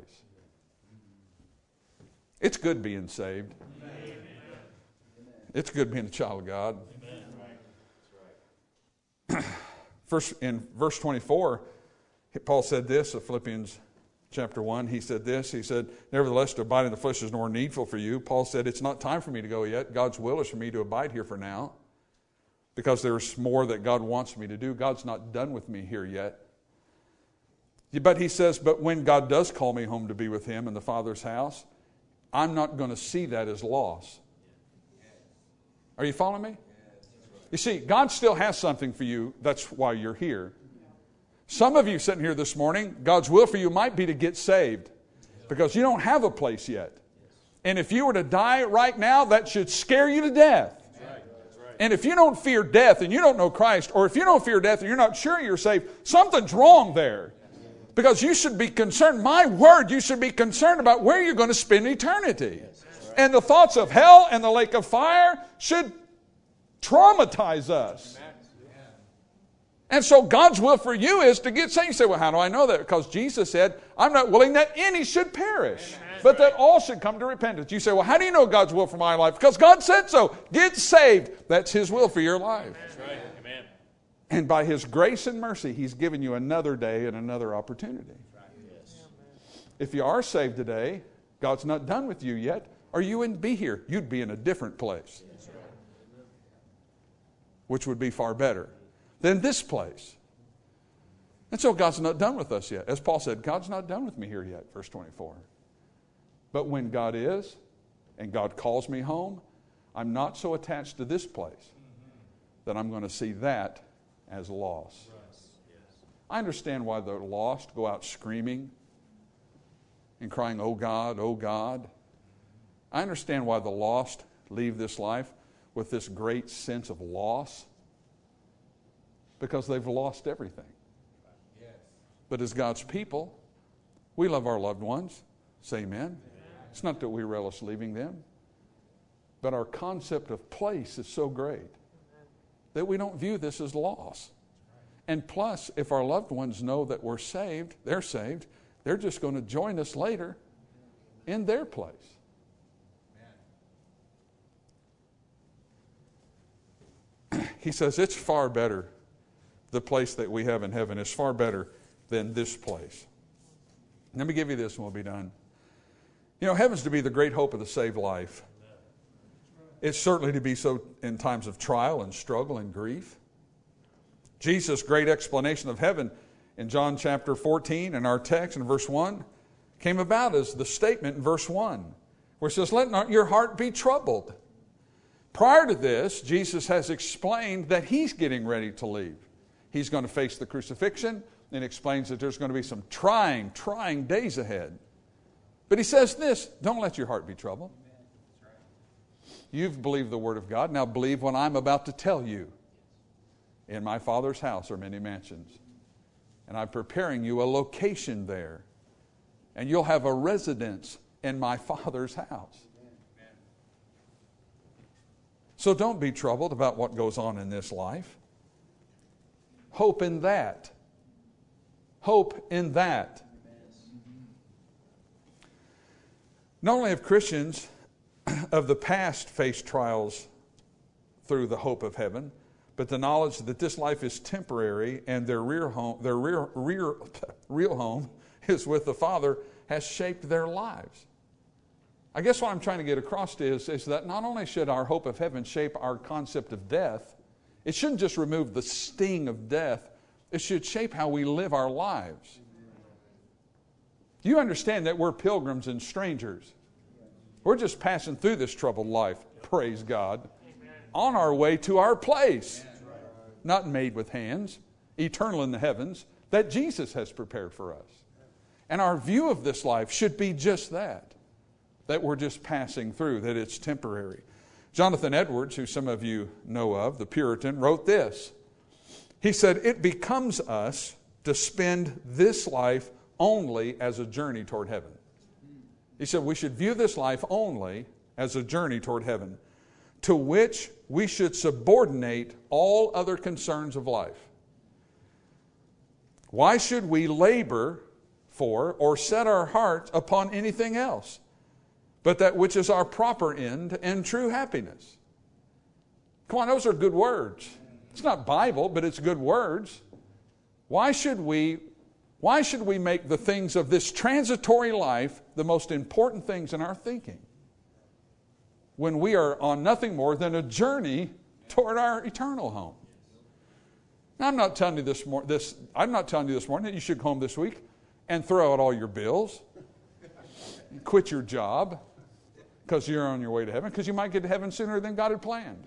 It's good being saved. Amen. It's good being a child of God. Amen. That's right. First, in verse twenty-four, Paul said this of Philippians chapter one. He said this. He said, nevertheless, to abide in the flesh is more needful for you. Paul said, it's not time for me to go yet. God's will is for me to abide here for now, because there's more that God wants me to do. God's not done with me here yet. But he says, but when God does call me home to be with Him in the Father's house, I'm not going to see that as loss. Are you following me? You see, God still has something for you. That's why you're here. Some of you sitting here this morning, God's will for you might be to get saved because you don't have a place yet. And if you were to die right now, that should scare you to death. And if you don't fear death and you don't know Christ, or if you don't fear death and you're not sure you're saved, something's wrong there. Because you should be concerned, my word, you should be concerned about where you're going to spend eternity. And the thoughts of hell and the lake of fire should traumatize us. And so God's will for you is to get saved. You say, well, how do I know that? Because Jesus said, I'm not willing that any should perish, but that all should come to repentance. You say, well, how do you know God's will for my life? Because God said so. Get saved. That's His will for your life. That's right. Amen. And by His grace and mercy, He's given you another day and another opportunity. Yes. If you are saved today, God's not done with you yet, or you wouldn't be here. You'd be in a different place, which would be far better than this place. And so God's not done with us yet. As Paul said, God's not done with me here yet, verse twenty-four. But when God is, and God calls me home, I'm not so attached to this place that I'm going to see that as loss. I understand why the lost go out screaming and crying, oh God, oh God. I understand why the lost leave this life with this great sense of loss, because they've lost everything. Yes. But as God's people, we love our loved ones. Say amen. Amen. It's not that we relish leaving them, but our concept of place is so great that we don't view this as loss. And plus, if our loved ones know that we're saved, they're saved, they're just going to join us later in their place. He says it's far better. The place that we have in heaven is far better than this place. Let me give you this and we'll be done. You know, heaven's to be the great hope of the saved life. It's certainly to be so in times of trial and struggle and grief. Jesus' great explanation of heaven in John chapter fourteen, in our text in verse one, came about as the statement in verse one, where it says, let not your heart be troubled. Prior to this, Jesus has explained that He's getting ready to leave. He's going to face the crucifixion, and explains that there's going to be some trying, trying days ahead. But He says this, don't let your heart be troubled. You've believed the Word of God, now believe what I'm about to tell you. In my Father's house are many mansions, and I'm preparing you a location there, and you'll have a residence in my Father's house. So don't be troubled about what goes on in this life. Hope in that. Hope in that. Not only have Christians of the past faced trials through the hope of heaven, but the knowledge that this life is temporary and their real home, their real, real, real home is with the Father has shaped their lives. I guess what I'm trying to get across is, is that not only should our hope of heaven shape our concept of death, it shouldn't just remove the sting of death, it should shape how we live our lives. You understand that we're pilgrims and strangers. We're just passing through this troubled life, praise God, on our way to our place, not made with hands, eternal in the heavens, that Jesus has prepared for us. And our view of this life should be just that. That we're just passing through, that it's temporary. Jonathan Edwards, who some of you know of, the Puritan, wrote this. He said, it becomes us to spend this life only as a journey toward heaven. He said we should view this life only as a journey toward heaven, to which we should subordinate all other concerns of life. Why should we labor for or set our hearts upon anything else but that which is our proper end and true happiness? Come on, those are good words. It's not Bible, but it's good words. Why should we, why should we make the things of this transitory life the most important things in our thinking, when we are on nothing more than a journey toward our eternal home? Now, I'm not telling you this, mor- this I'm not telling you this morning that you should go home this week and throw out all your bills, and quit your job because you're on your way to heaven, because you might get to heaven sooner than God had planned.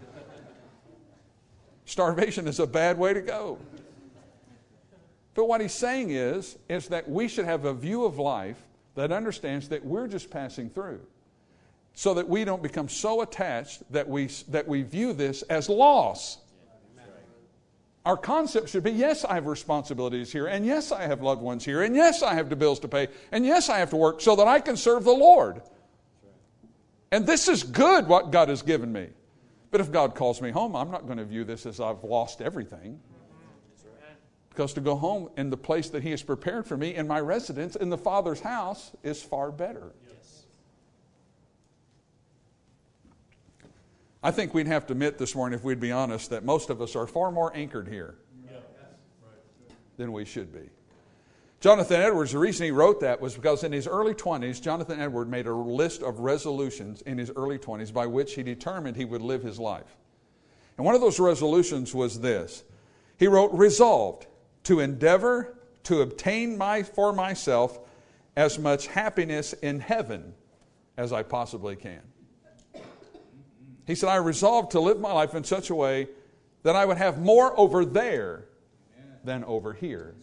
Starvation is a bad way to go. But what he's saying is, is that we should have a view of life that understands that we're just passing through, so that we don't become so attached that we, that we view this as loss. Our concept should be, yes, I have responsibilities here, and yes, I have loved ones here, and yes, I have the bills to pay, and yes, I have to work so that I can serve the Lord. And this is good, what God has given me. But if God calls me home, I'm not going to view this as I've lost everything. Because to go home in the place that He has prepared for me, in my residence, in the Father's house, is far better. Yes. I think we'd have to admit this morning, if we'd be honest, that most of us are far more anchored here Yeah. than we should be. Jonathan Edwards, the reason he wrote that was because in his early twenties, Jonathan Edwards made a list of resolutions in his early twenties by which he determined he would live his life. And one of those resolutions was this. He wrote, resolved to endeavor to obtain my, for myself as much happiness in heaven as I possibly can. He said, I resolved to live my life in such a way that I would have more over there than over here.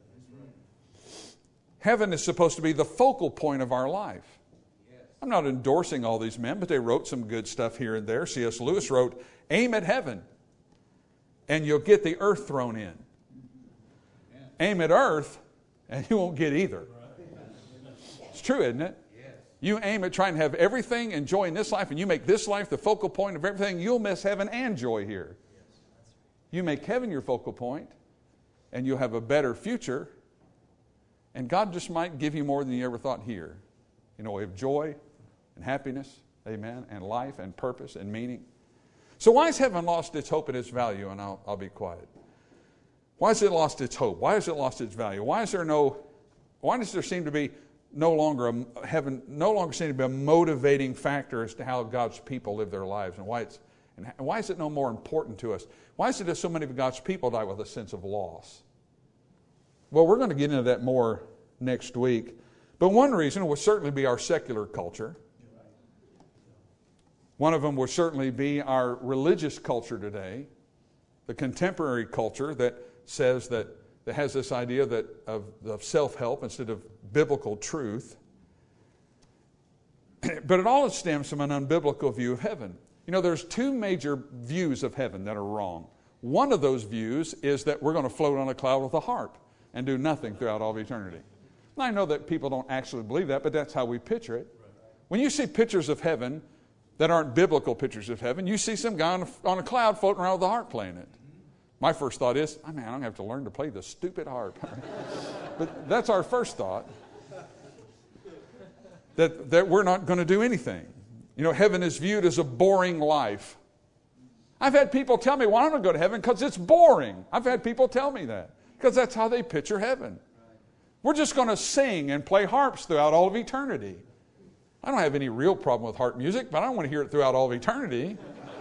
Heaven is supposed to be the focal point of our life. I'm not endorsing all these men, but they wrote some good stuff here and there. C S Lewis wrote, aim at heaven, and you'll get the earth thrown in. Aim at earth, and you won't get either. It's true, isn't it? You aim at trying to have everything and joy in this life, and you make this life the focal point of everything, you'll miss heaven and joy here. You make heaven your focal point, and you'll have a better future, and God just might give you more than you ever thought here in a way of joy and happiness, amen, and life and purpose and meaning. So why has heaven lost its hope and its value? And I'll, I'll be quiet. Why has it lost its hope? Why has it lost its value? Why is there no, why does there seem to be no longer a, heaven no longer seem to be a motivating factor as to how God's people live their lives, and why it's and why is it no more important to us? Why is it that so many of God's people die with a sense of loss? Well, we're going to get into that more next week. But one reason would certainly be our secular culture. One of them would certainly be our religious culture today, the contemporary culture that says that, that has this idea that of, of self-help instead of biblical truth. But it all stems from an unbiblical view of heaven. You know, there's two major views of heaven that are wrong. One of those views is that we're going to float on a cloud with a harp and do nothing throughout all of eternity. And I know that people don't actually believe that, but that's how we picture it. When you see pictures of heaven that aren't biblical pictures of heaven, you see some guy on a, on a cloud floating around with a harp playing it. My first thought is, oh, man, I'm going to have to learn to play the stupid harp. But that's our first thought, that, that we're not going to do anything. You know, heaven is viewed as a boring life. I've had people tell me, well, I'm going to go to heaven because it's boring. I've had people tell me that because that's how they picture heaven. We're just going to sing and play harps throughout all of eternity. I don't have any real problem with harp music, but I don't want to hear it throughout all of eternity.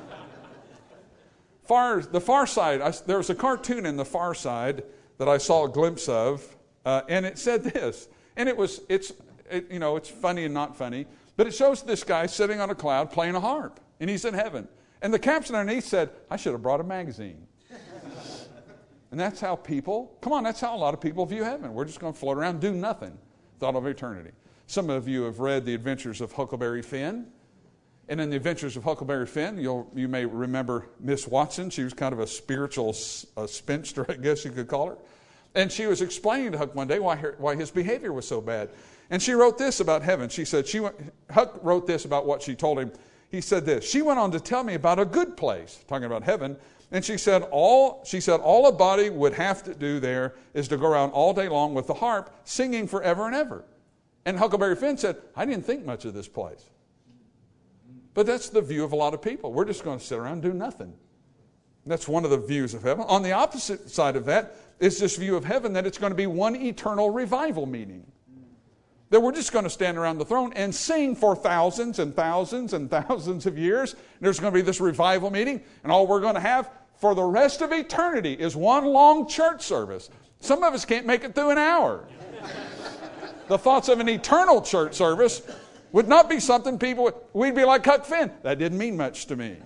Far, the Far Side, I, there was a cartoon in The Far Side that I saw a glimpse of, uh, and it said this, and it was, it's, it, you know, it's funny and not funny, but it shows this guy sitting on a cloud playing a harp, and he's in heaven. And the caption underneath said, I should have brought a magazine. And that's how people, come on, that's how a lot of people view heaven. We're just going to float around, do nothing, thought of eternity. Some of you have read The Adventures of Huckleberry Finn. And in The Adventures of Huckleberry Finn, you'll, you may remember Miss Watson. She was kind of a spiritual a spinster, I guess you could call her. And she was explaining to Huck one day why, her, why his behavior was so bad. And she wrote this about heaven. She said, she went, Huck wrote this about what she told him. He said this, she went on to tell me about a good place, talking about heaven. And she said, all she said, all a body would have to do there is to go around all day long with the harp, singing forever and ever. And Huckleberry Finn said, I didn't think much of this place. But that's the view of a lot of people. We're just going to sit around and do nothing. That's one of the views of heaven. On the opposite side of that is this view of heaven that it's going to be one eternal revival meeting. That we're just going to stand around the throne and sing for thousands and thousands and thousands of years. And there's going to be this revival meeting, and all we're going to have for the rest of eternity is one long church service. Some of us can't make it through an hour. The thoughts of an eternal church service would not be something people would, we'd be like Huck Finn. That didn't mean much to me.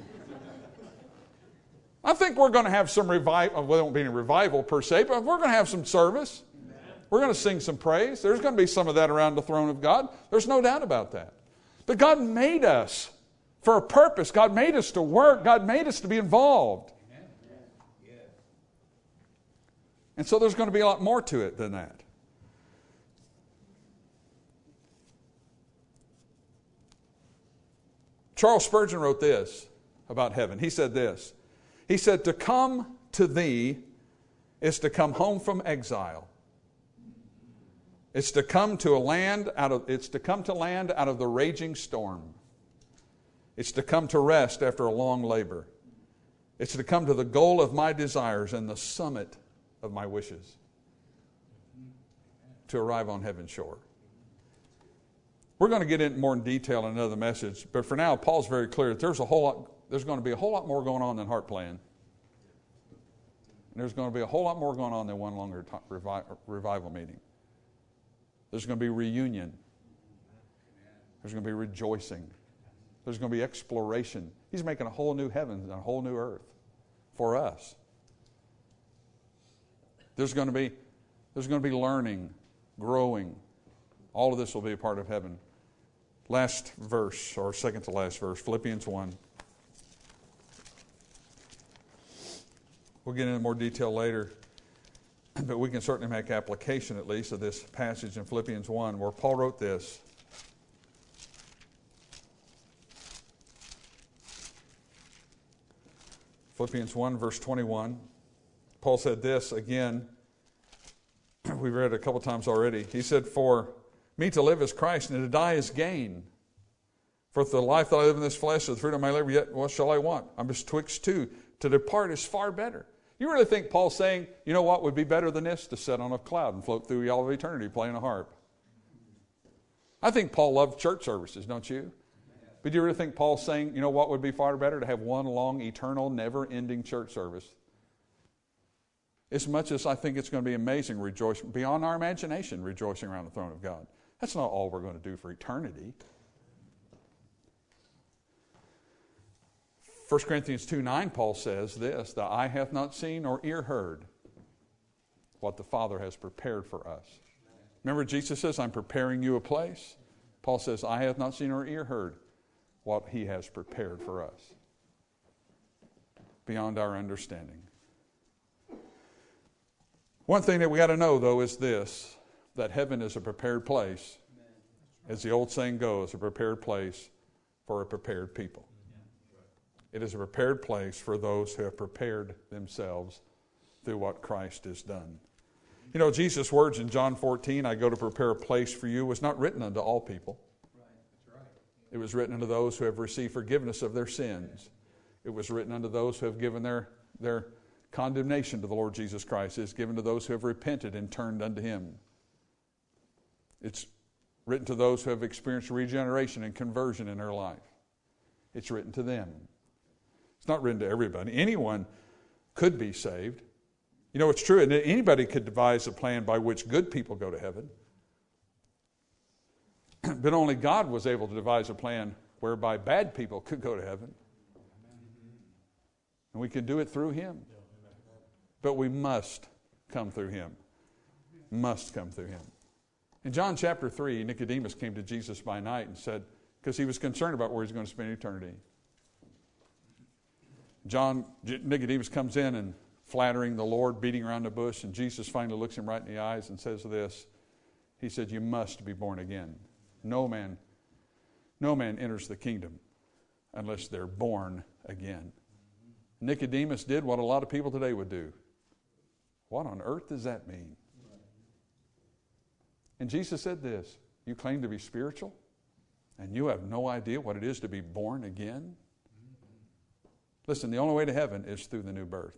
I think we're going to have some revival. Well, there won't be any revival per se, but we're going to have some service. We're going to sing some praise. There's going to be some of that around the throne of God. There's no doubt about that. But God made us for a purpose. God made us to work. God made us to be involved. And so there's going to be a lot more to it than that. Charles Spurgeon wrote this about heaven. He said this. He said, to come to thee is to come home from exile. It's to come to a land out of it's to come to land out of the raging storm. It's to come to rest after a long labor. It's to come to the goal of my desires and the summit of my wishes. To arrive on heaven's shore. We're going to get into more in detail in another message, but for now, Paul's very clear that there's a whole lot, there's going to be a whole lot more going on than harp playing. And there's going to be a whole lot more going on than one longer t- revi- revival meeting. There's going to be reunion. There's going to be rejoicing. There's going to be exploration. He's making a whole new heaven and a whole new earth for us. There's going to be, there's going to be learning, growing. All of this will be a part of heaven. Last verse, or second to last verse, Philippians one. We'll get into more detail later, but we can certainly make application at least of this passage in Philippians one where Paul wrote this. Philippians one, verse twenty-one. Paul said this again. We've read it a couple times already. He said, for Me to live is Christ, and to die is gain. For if the life that I live in this flesh is the fruit of my labor, yet what shall I want? I'm betwixt two. To depart is far better. You really think Paul's saying, you know what would be better than this? To sit on a cloud and float through all of eternity playing a harp. I think Paul loved church services, don't you? But do you really think Paul's saying, you know what would be far better? To have one long, eternal, never-ending church service. As much as I think it's going to be amazing, rejoicing, beyond our imagination, rejoicing around the throne of God. That's not all we're going to do for eternity. First Corinthians two nine, Paul says this, the eye hath not seen nor ear heard what the Father has prepared for us. Remember, Jesus says, I'm preparing you a place. Paul says, eye hath not seen nor ear heard what he has prepared for us. Beyond our understanding. One thing that we got to know, though, is this, that heaven is a prepared place. As the old saying goes, a prepared place for a prepared people. It is a prepared place for those who have prepared themselves through what Christ has done. You know, Jesus' words in John fourteen, I go to prepare a place for you, was not written unto all people. It was written unto those who have received forgiveness of their sins. It was written unto those who have given their, their condemnation to the Lord Jesus Christ. It is given to those who have repented and turned unto Him. It's written to those who have experienced regeneration and conversion in their life. It's written to them. It's not written to everybody. Anyone could be saved. You know, it's true. Anybody could devise a plan by which good people go to heaven. But only God was able to devise a plan whereby bad people could go to heaven. And we can do it through Him. But we must come through Him. Must come through Him. In John chapter three, Nicodemus came to Jesus by night and said, because he was concerned about where he's going to spend eternity. John, Nicodemus comes in and flattering the Lord, beating around the bush, and Jesus finally looks him right in the eyes and says this. He said, you must be born again. No man, no man enters the kingdom unless they're born again. Nicodemus did what a lot of people today would do. What on earth does that mean? And Jesus said this, you claim to be spiritual, and you have no idea what it is to be born again? Listen, the only way to heaven is through the new birth.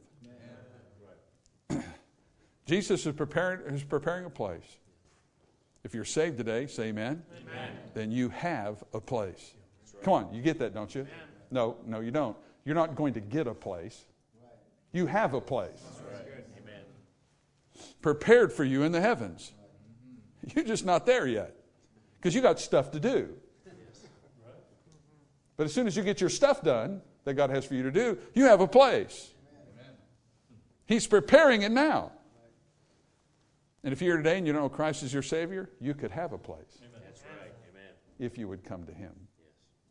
Jesus is preparing, is preparing a place. If you're saved today, say amen. Amen. Then you have a place. Right. Come on, you get that, don't you? Amen. No, no, you don't. You're not going to get a place. Right. You have a place. Right. Amen. Prepared for you in the heavens. Right. You're just not there yet because you got stuff to do. Yes. Right. But as soon as you get your stuff done that God has for you to do, you have a place. Amen. He's preparing it now. And if you're here today and you don't know Christ is your Savior, you could have a place. Amen. That's right. Amen. If you would come to Him. Yes.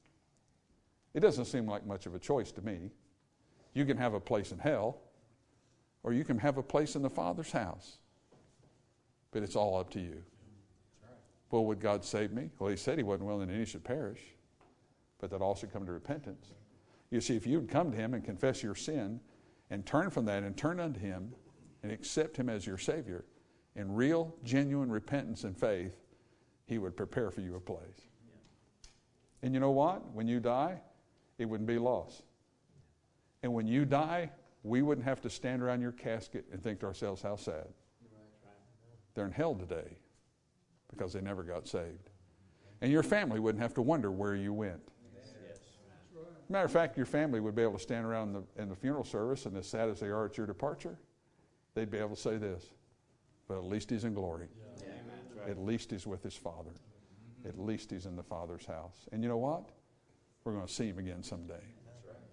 It doesn't seem like much of a choice to me. You can have a place in hell, or you can have a place in the Father's house. But it's all up to you. That's right. Well, would God save me? Well, He said He wasn't willing that any should perish, but that all should come to repentance. You see, if you would come to Him and confess your sin and turn from that and turn unto Him and accept Him as your Savior, in real, genuine repentance and faith, He would prepare for you a place. Yeah. And you know what? When you die, it wouldn't be lost. And when you die, we wouldn't have to stand around your casket and think to ourselves, how sad. Right. They're in hell today because they never got saved. And your family wouldn't have to wonder where you went. Yes. Matter of fact, your family would be able to stand around in the, in the funeral service, and as sad as they are at your departure, they'd be able to say this, but at least he's in glory. Yeah. Right. At least he's with his Father. Mm-hmm. At least he's in the Father's house. And you know what? We're going to see him again someday. That's right.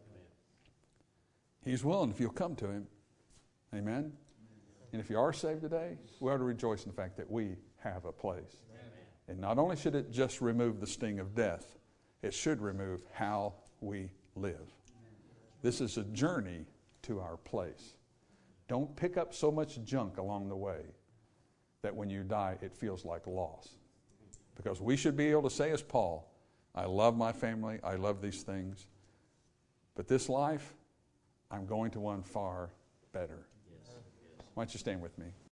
He's willing if you'll come to him. Amen? Amen. And if you are saved today, we ought to rejoice in the fact that we have a place. Amen. And not only should it just remove the sting of death, it should remove how we live. Amen. This is a journey to our place. Don't pick up so much junk along the way that when you die, it feels like loss. Because we should be able to say as Paul, I love my family, I love these things, but this life, I'm going to one far better. Yes. Yes. Why don't you stand with me?